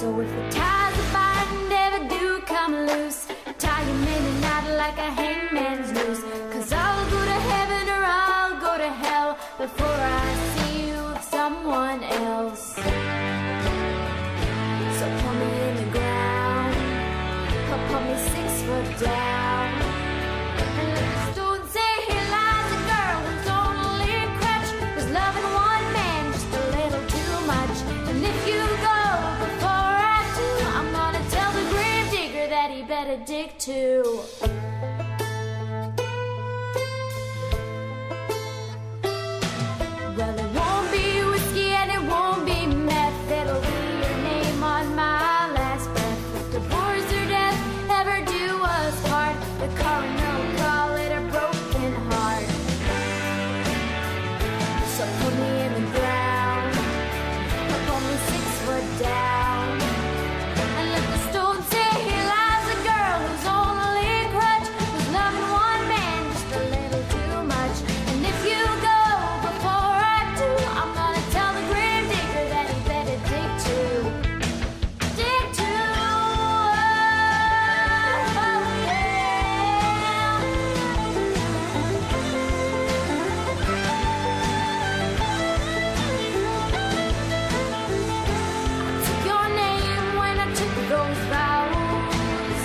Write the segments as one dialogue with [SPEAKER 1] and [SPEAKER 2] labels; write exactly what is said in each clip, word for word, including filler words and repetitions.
[SPEAKER 1] So if the ties of bind ever do come loose, tie him in and out like a hangman's noose. Cause I'll go to heaven or I'll go to hell before I see you with someone else. So put me in the ground, put me six foot down, and let the stone say, here lies a girl whose only crutch was loving one man just a little too much. And if you go before I do, I'm gonna tell the grave digger that he better dig too. Well, it won't be whiskey and it won't be meth, it'll be your name on my last breath. If divorce or death ever do us part, the coroner will call it a broken heart. So put me in the ground, put me six foot down, and let the stone say, here lies a girl whose only crutch was loving one man just a little too much. And if you go before I do, I'm gonna tell the grave digger that he better dig too. Dig too. Oh, yeah. I took your name when I took those vows.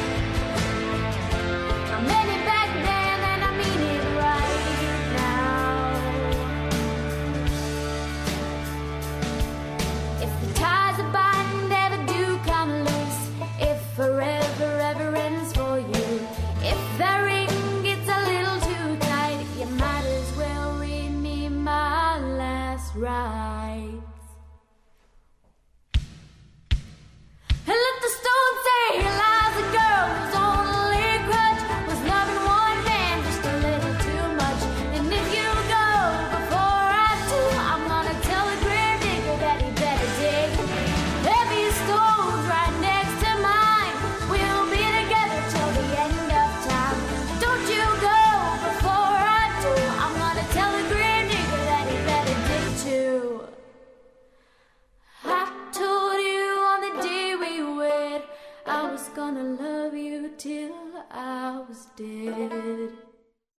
[SPEAKER 1] I meant it back then and I mean it right now. If the ties of bind ever do come loose, if forever ever ends for you, if the ring gets a little too tight, you might as well read me my last rites. And let the stone say, here lies a girl whose only crutch was loving one man just a little too much. And if you go before I do, I'm gonna tell the grave digger that he better dig. Heavy stones right next to mine, we'll be together till the end of time. Don't you go before I do, I'm gonna tell the grave digger that he better dig too. I told you on the day we wed, I was gonna love you till I was dead.